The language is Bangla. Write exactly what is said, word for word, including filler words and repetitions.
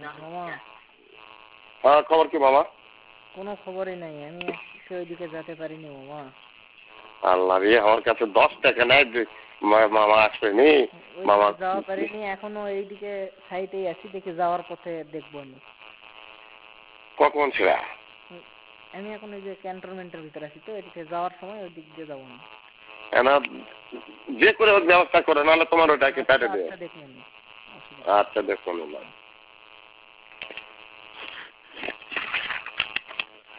মামা হ্যাঁ, খবর কি মামা? কোনো খবরই নাই, আমি ওইদিকে যেতে পারিনি মামা। আল্লাহ রে, আমার কাছে দশ টাকা নাই, মামা আসবেনি, মামা যাওয়া পারিনি, এখনো এইদিকে সাইটেই আছি, দেখি যাওয়ার পথে দেখবো আমি। কখন ছিল? আমি এখন ওই যে ক্যান্টনমেন্টের ভিতরে আছি, তো এদিকে যাওয়ার সময় ওই দিক দিয়ে যাবো না। যে করে ব্যবস্থা করে, নাহলে তোমার ওটাকে পেটে দেয়। দেখুন। আচ্ছা দেখুন।